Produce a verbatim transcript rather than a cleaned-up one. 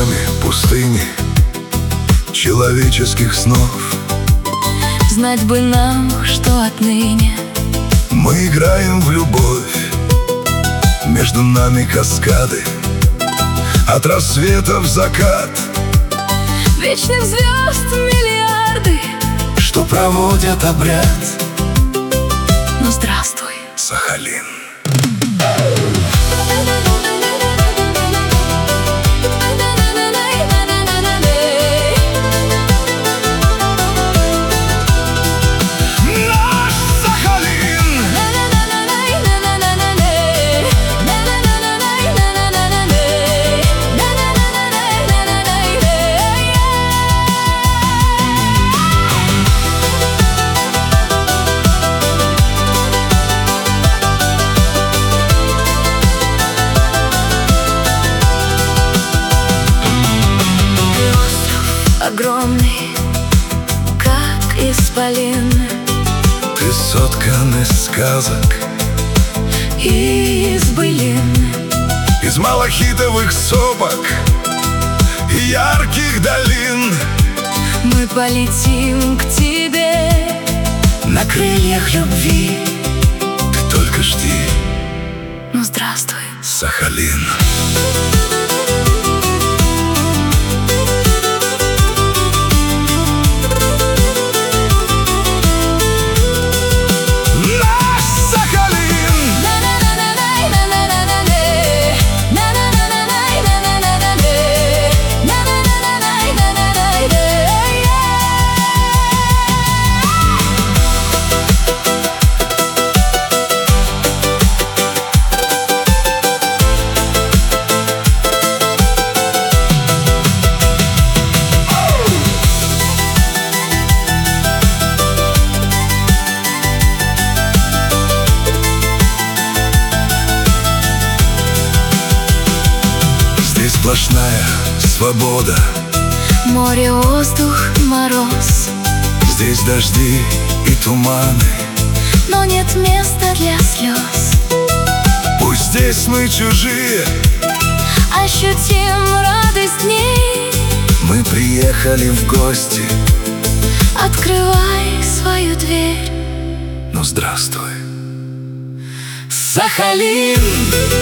нами пустыни человеческих снов. Знать бы нам, что отныне мы играем в любовь. Между нами каскады от рассвета в закат, вечных звезд миллиарды, что проводят обряд. Ну здравствуй, Сахалин. огромный, как исполин. Ты соткан из сказок и из былин, из малахитовых сопок и ярких долин. Мы полетим к тебе на крыльях любви. Ты только жди. Ну здравствуй, Сахалин. Сплошная свобода, море, воздух, мороз. Здесь дожди и туманы, но нет места для слез. Пусть здесь мы чужие, ощутим радость дней. Мы приехали в гости. Открывай свою дверь. Ну здравствуй, Сахалин.